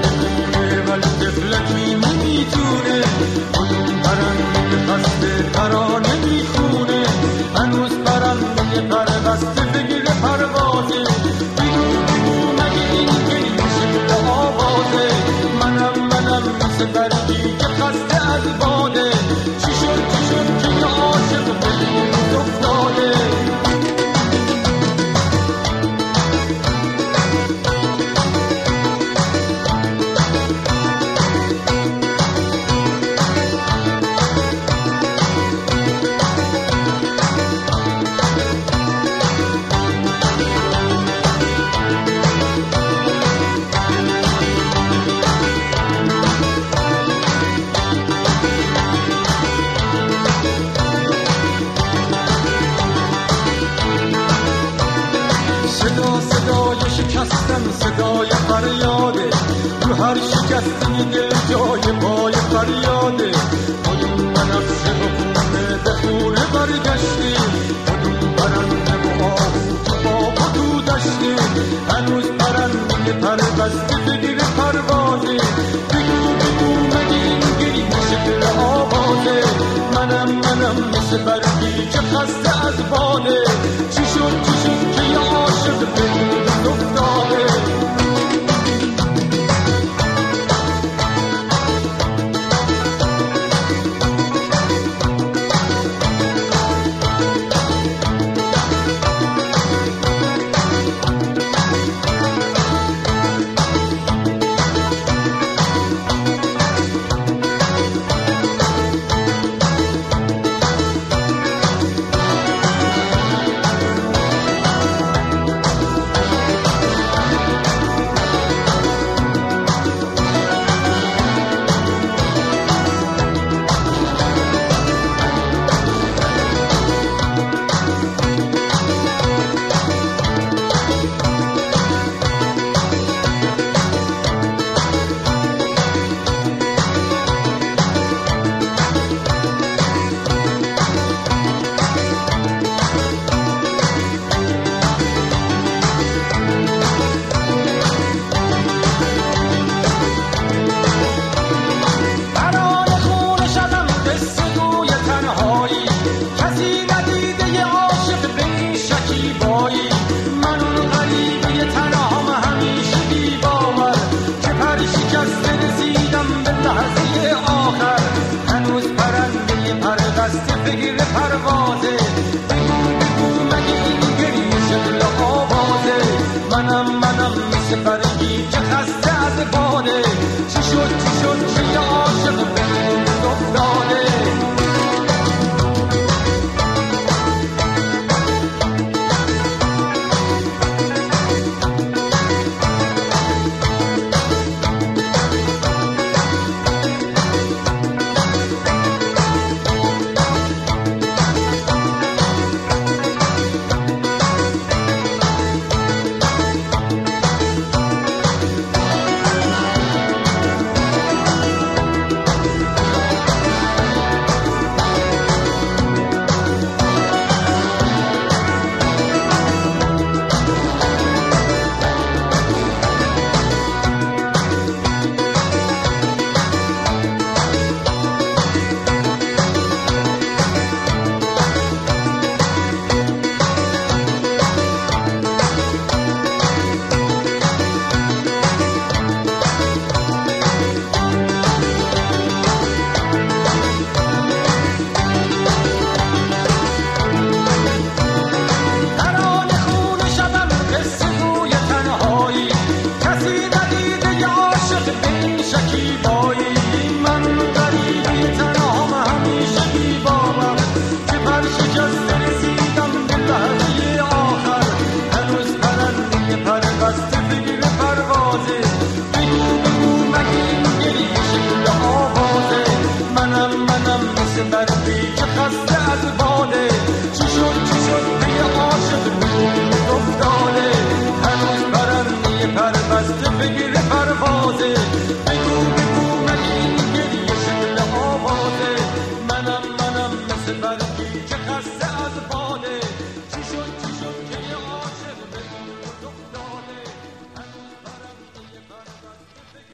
میمونه ولی طفلکی نمیتونه، کدوم پرنده پسته ترانه میخونه، هنوز پرنده پر بسته بگیره پروازه، بگو مگه این گریه شکل آوازه، منم مثل برگی که خسته از باده، چی شد که یه عاشق به دور افتاده. صدای شکستن صدای فریاده، تو هر شکستی دل جای پای فریاده، کدوم بنفشه و خونه به خونه برگشتی، کدوم پرنده و آهو تو باغ و تو دشتی، هنوز پرنده پر بسته بگیره پروازه، بگو مگه این گریه شکل آوازه، منم مثل برگی که خسته از باده، چی شد که یه عاشق به دور افتاده. بگیره پروازه، بگو مگه این گریه شکل آوازه، منم مثل برگی که خسته از باده، چی شد